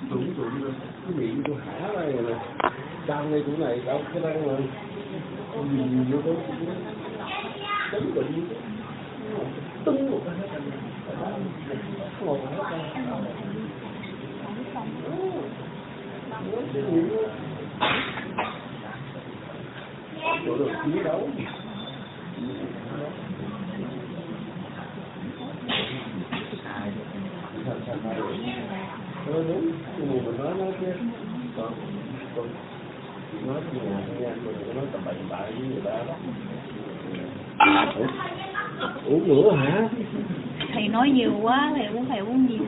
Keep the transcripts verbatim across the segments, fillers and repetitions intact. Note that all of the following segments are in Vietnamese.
Đúng đúng rồi. Cái miệng tôi hả đây rồi nè. Đau ngay chỗ này, đau cái răng này. Gì vô đó. Chấn bệnh. Tưng một cái hết rồi. Ngồi hết rồi. Chỗ được chiến đấu. Ờ đúng, nhưng mà mình nói nói chứ còn còn nói gì mà nghe mình nói tầm bậy bạ với người ta đó. Uống nữa hả? Thầy nói nhiều quá, thầy cũng phải uống nhiều.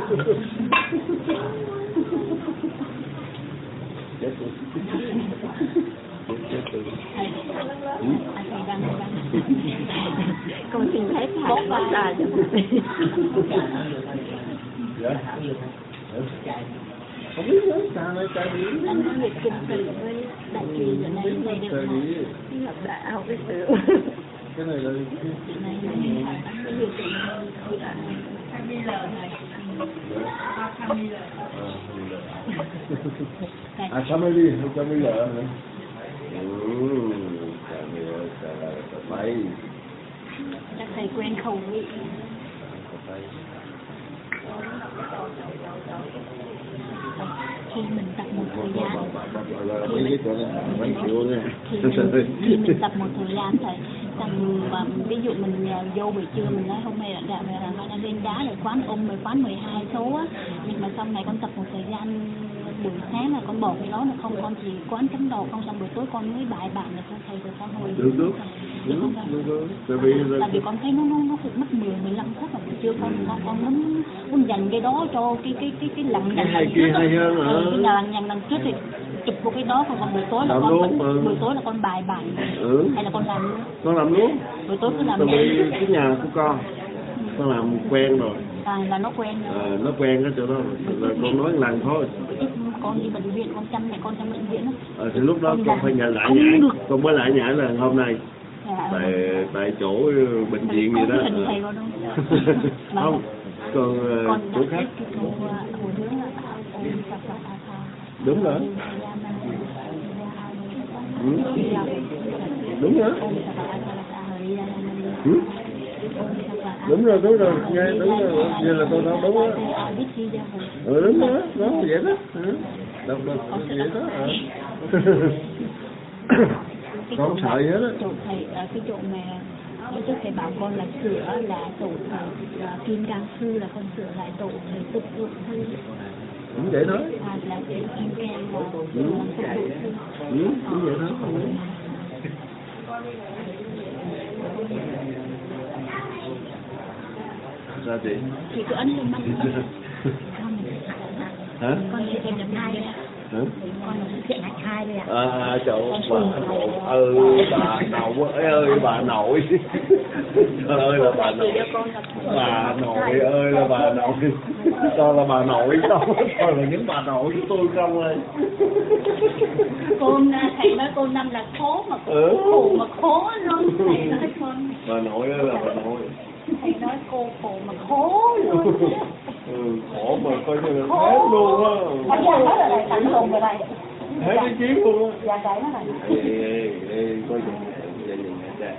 Chết tôi. Chết tôi. Thầy, à, thầy đang đang. Con xin phép bóc ra cho dạ. Không biết nữa, sao này sao đi? anh nói về kinh từ với đại trì giờ này này đều nói lập đạo cái sự. Cái này là Này này cái việc từ tham đi lời này. Tham đi lời. À tham đi, không tham đi lời hả? Ừ, tham đi lời, tham là phải. Chắc thầy quen khẩu vị. Khi mình tập một thời gian khi mình, khi mình tập một thời gian thầy xong mà ví dụ mình vô buổi trưa mình nói hôm nay là đạo này là con lên đá để quán ôm rồi quán mười hai số á, nhưng mà sau này con tập một thời gian buổi sáng là con bỏ cái đó là không, con chỉ quán chấm đầu không, xong buổi tối con mới bài bản là con thầy rồi con hồi được được đúng đúng tại vì tại vì con thấy nó nó nó cũng mất mười mười lăm phút mà buổi trưa con con con muốn muốn dành cái đó cho cái cái cái cái lặng nhằng hay kia hay hơn hả? Cái lặng nhằng đằng trước thì chụp vô cái đó, còn còn buổi tối là làm con luôn, vẫn, ừ. buổi tối là con bài bản ừ. hay là con làm luôn? Con làm luôn. Buổi tối cứ làm tại vì luôn. cái nhà của con con làm quen rồi. À, là nó quen rồi. À, nó quen cái chỗ đó là con nói lần thôi. Con đi bệnh viện, con chăm mẹ con trong bệnh viện đó. À, thì lúc đó con, con phải nhận lại nhảy, con mới lại nhảy là hôm nay. Dạ, tại tại chỗ bệnh viện gì đó. À. Không, còn uh, chỗ khác. Đúng rồi. Ừ. Đúng rồi. Ừ. Đúng rồi, đúng rồi, nghe đúng rồi, như là tôi nói đúng đó. Ừ đúng đó, đó vậy đó. Ừ. Đâu đâu vậy đó. À. Con sợ vậy đó. Chỗ thầy ở cái chỗ mà lúc trước thầy bảo con là sửa là tổ thầy kim cang sư là con sửa lại tổ thầy tục dụng thư. Cũng vậy đó. À là kim cang là tổ ừ. Ừ, cũng vậy đó. Sao chị? Chị cứ ấn lên mắt hả? Con sẽ thêm nhập hai đây ạ. Hả? Con sẽ hiện hạch hai đây ạ. À, chỗ bà nội, ừ, bà nội ơi, bà nội. Trời ơi là bà nội. Bà nội ơi là bà nội. Sao là bà nội đâu? Sao là những bà nội của tôi không ơi. Con, thầy nói cô Năm là khố mà khổ, ừ. khổ mà khố luôn. Thầy nói con. Bà nội ơi là bà nội. Thầy nói cô khổ mà khổ luôn. Ừ, khổ mà coi như là hết luôn á. Bây giờ hết rồi này, tặng hồn rồi này. Hết cái chiến luôn á. Dạ cái nó này. Ê, ê, ê, coi chừng, gia đình nha cha.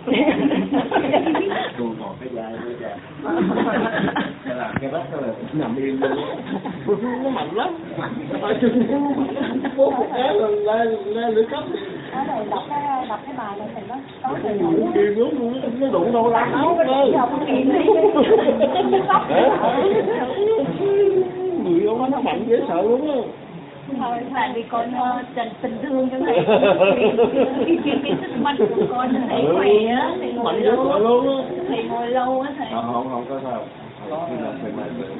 Cô còn cái dai nữa cha. Cái làm cái bát đó là nằm im luôn á. Nó mạnh lắm. Ở trên phố một cái là la la lửa cấp. Ở đây đọc cái đọc cái bài này thì nó tối rồi. Kìm luôn luôn, nó đụng đâu la áo cơ. Không kìm đi. Người ông nó mạnh dễ sợ luôn á. Thôi, tại vì con uh, trần tình thương cho thầy cái cái cái sức mạnh của con thầy khỏe á, thầy ngồi lâu luôn á, thầy ngồi lâu á thầy. Không không không có sao, khi nào thầy mạnh rồi.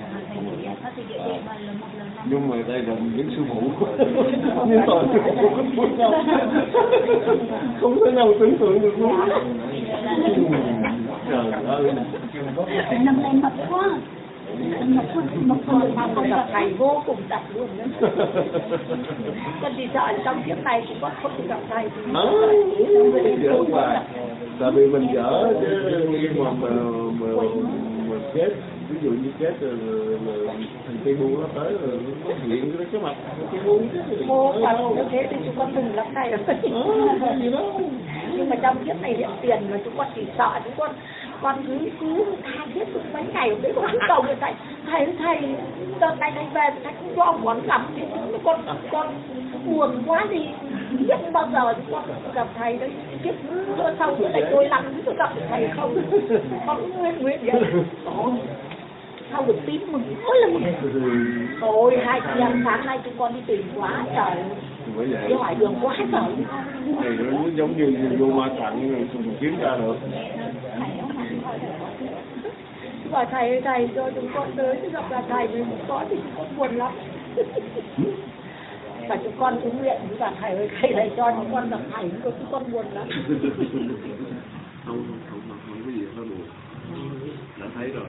Nhưng mà đây là những sư phụ, nhưng toàn sư phụ không biết đâu, không thể nào tưởng tượng được luôn. Trời ơi, năm nay mập quá. Một con một con mà không gặp thầy vô cùng tập luôn đó. Con đi sợ trong chiếc tay cũng có không gặp thầy. Dở mà, tại vì mình dở chứ nhưng mà mà mà, mà chết, ví dụ như chết rồi thần bị buồn nó tới rồi nó hiện cái cái mặt cái buồn Mô Phật như thế thì chúng con mừng lắm thầy rồi. gì đó. Nhưng mà trong kiếp này hiện tiền mà chúng con chỉ sợ chúng con con cứ cứ tha thiết cũng mấy ngày đấy con cứ cầu với thầy thầy thầy đợt này thầy về thầy không cho ông quán gặp thì con con buồn quá đi biết bao giờ chúng con gặp thầy đấy kiếp sau bữa này tôi lặng tôi gặp thầy không con nguyên nguyện vậy sau được tin mừng ôi là mừng ôi hai chị em sáng nay chúng con đi tìm quá trời đi hỏi đường quá trời thì nó giống như vô ma trận không kiếm ra được. Bảo thầy thầy cho chúng con tới chứ gặp là thầy mình không có thì chúng con buồn lắm. Và chúng con cũng nguyện với cả thầy ơi thầy này cho chúng con gặp thầy chúng con buồn lắm. Không không không không có gì phải buồn, đã thấy rồi.